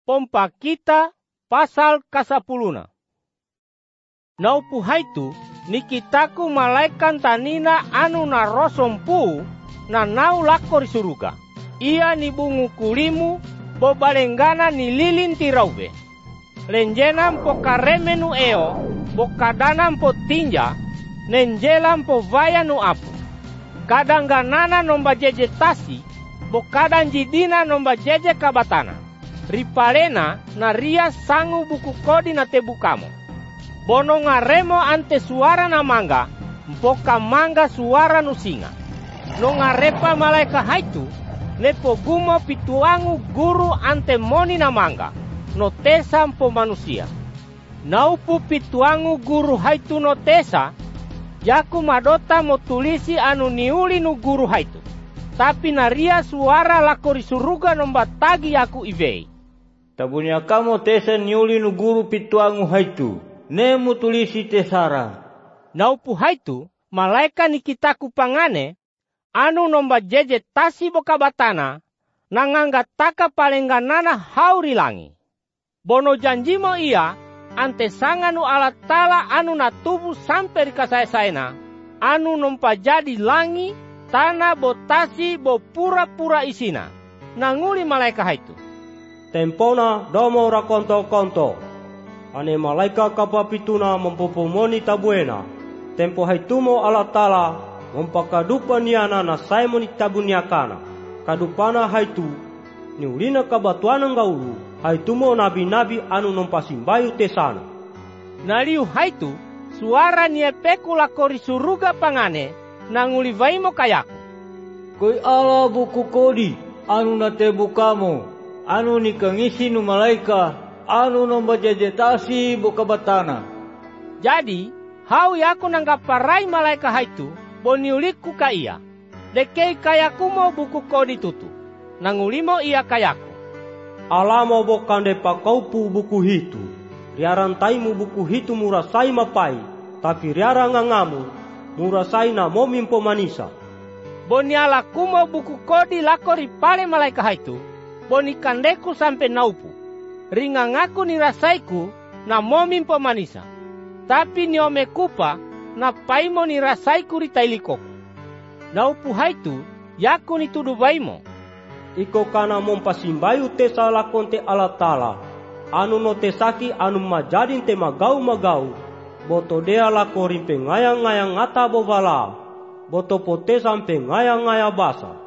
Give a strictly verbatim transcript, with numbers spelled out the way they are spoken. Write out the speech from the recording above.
pompa kita pasal kasapuluna. Naupu haitu nikitaku malaikan tanina anu na rosompu na nau lakor suruga. Ia ni bungu kulimu bobalenggana ni lilin tiraube. Lenjenam po karemenu eo bokadanan po tinja nenjelam po vaya nu apu. Kadangganana nomba jeje tasi bokadan jidina nomba jeje kabatana. Ripalena na ria sangu buku kodi na tebukamo. Bono ngaremo ante suara na mangga, mpoka mangga suara nu singa. No ngarepa malaika haitu, nepo gumo pituangu guru ante moni na mangga, no tesa mpo manusia. Naupu pituangu guru haitu no tesa, yaku madota mo tulisi anu niuli nu guru haitu. Tapi naria suara lakori suruga nomba tagi yaku ivei. Tabunya kamo tesa niuli nu guru pituangu haitu. Nemu tulisi tesara. Naupu haitu, malaika nikitaku pangane, anu nomba jeje tasi bokabatana, nangangga taka palengganana haurilangi. Bono janjimo ia, ante sanganu ala tala anu natubu sampai rikasaya-sayana, anu nompa jadi langi, tanah botasi bo pura-pura isina. Nanguli malaika haitu. Tempona domo rakonto-konto. Ane malaika kapapituna mempopomoni tabuena. Tempo haitumo ala tala mempakadupa niana na saimoni tabuniakana. Kadupana haitu niulina kabatuana ngaulu. Haitumo nabi-nabi anu nompasimbayu tesana. Naliu haitu suara niepeku lakori suruga pangane nanguli vaimo kayaku. Koi ala buku kodi anu natebukamo anu nikangisi nu malaika. Anu nomba jejetasi buka batana. Jadi, hau yaku nanggaparai malaika haitu, boniuliku ka ia. Dekei kayaku mo buku kodi tutu. Nangulimo ia kayaku. Alamo bokande pakaupu buku hitu. Riaran taimu buku hitu murasai mapai. Tapi riaran ngangamu, murasai na momimpo manisa. Boni alaku mo buku kodi lakori pale malaika haitu. Boni kandeku sampai naupu. Ringangaku nirasaiku na momim pemanisa. Tapi niomekupa na paimo nirasaiku ritailikoku. Naupu haitu yaku nitudu baimo. Iko kana mompasimbayu tesa lakonte ala tala. Anu no tesaki anu majadin te magau-magau. Boto dea lakorin pengayang-ngayang ngata bovala. Boto potesam pengayang-ngayang basa.